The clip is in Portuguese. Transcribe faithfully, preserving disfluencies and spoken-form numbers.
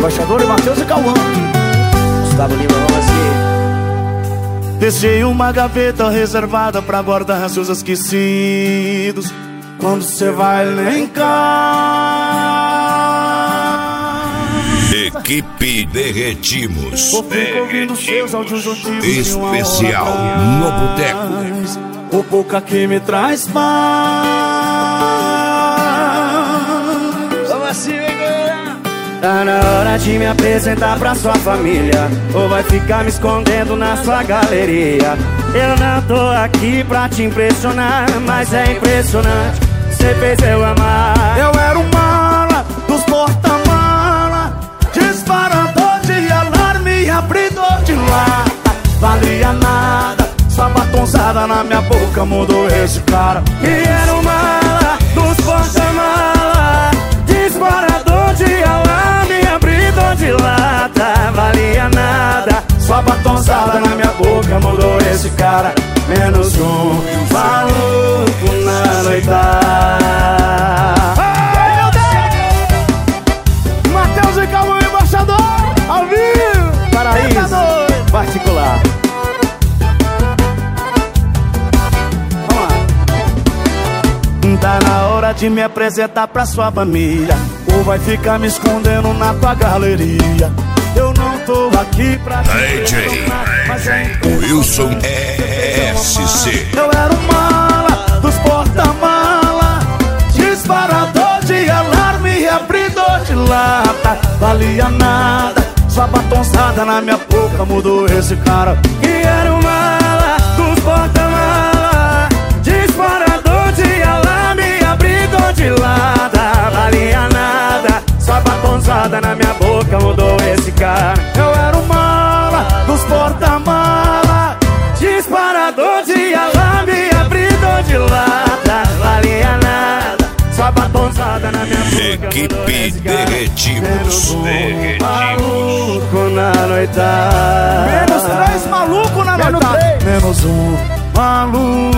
Embaixador e Matheus e Cauã. Gustavo Lima, vamos assim. Deixei uma gaveta reservada pra guardar seus esquecidos. Quando cê vai nem cá. Equipe Derretimos. Eu fico ouvindo seus áudios antigos especial no Boteco. O pouca que me traz paz. Vamos assim, galera. Tá na hora de me apresentar pra sua família, ou vai ficar me escondendo na sua galeria. Eu não tô aqui pra te impressionar, mas é impressionante, cê fez eu amar. Eu era o mala dos porta-mala, disparador de alarme, abridor de lata. Valia nada, sua batonzada na minha boca mudou esse cara. E era o mala dos porta-mala, disparador de alarme, abridor de lata. Valia nada, sua batonzada na minha boca mudou esse cara. Menos um maluco na noitada. Ai, meu Deus! Matheus e Cauã, embaixador, ao vivo. Paraíso particular. Vamos lá. Tá na hora de me apresentar pra sua família, ou vai ficar me escondendo na tua galeria. Eu não tô aqui pra D J Wilson S C. Eu era o mala dos porta-mala, disparador de alarme e abridor de lata. Valia nada, sua batonzada na minha boca mudou esse cara. E era o mala dos porta-mala, disparador de alarme e abridor de lata. Valia nada, sua batonzada na minha boca mudou esse cara. Eu era o mala dos porta-mala, disparador de alarme, abridor de lata. Valia nada, sua batonzada na minha boca. Equipe Derretimos. Maluco na noitada. Menos três maluco na noitada. Menos um maluco